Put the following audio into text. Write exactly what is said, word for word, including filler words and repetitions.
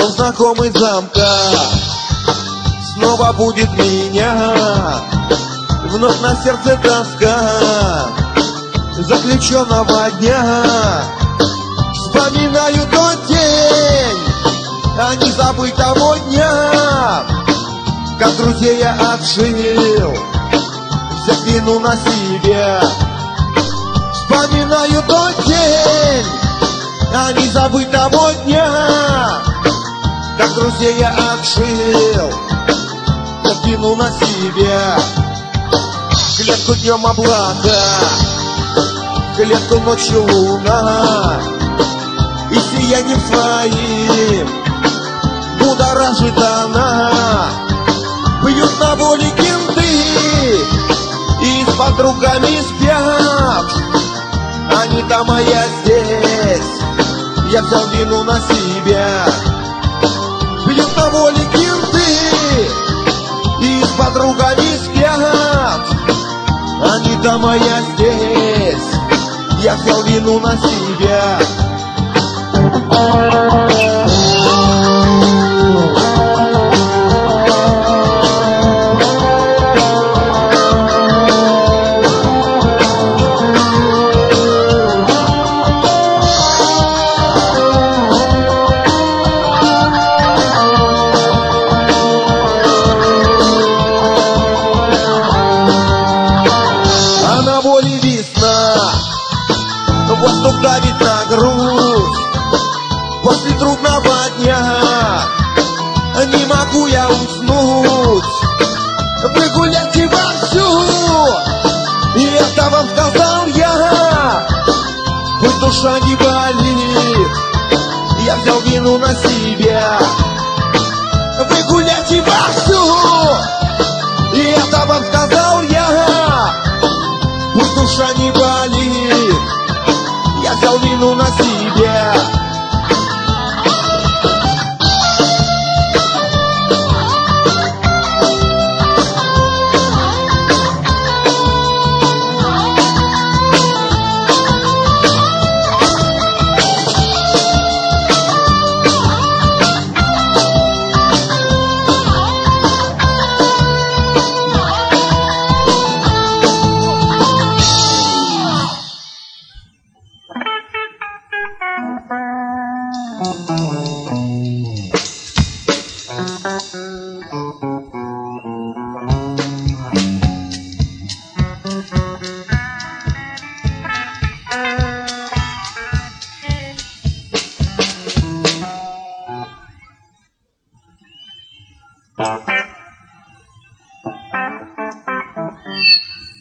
Дом знакомый замка снова будет меня. Вновь на сердце тоска заключенного дня. Вспоминаю тот день, а не забыть того дня, как друзей я отшил, взяв вину на себя. Вспоминаю тот день, а не забыть того дня, как друзей я отшил, взяв вину на себя. Клетку днем облака, клетку ночью луна, и сиянием своим будоражит она. Бьют на воле кенты, и с подругами спят. Они там, а я здесь, я взял вину на себя. Бьют на воле кенты, и с подругами спят. Они там, а я здесь, я взял вину на себя. А на воле весна, воздух давит на грудь. После трудного дня не могу я уснуть. Вы гуляйте вовсю, и это вам сказал я. Пусть душа не болит, я взял вину на себя. Вы гуляйте вовсю, и это вам сказал я. Пусть душа не болит, я взял вину на себя. Bye.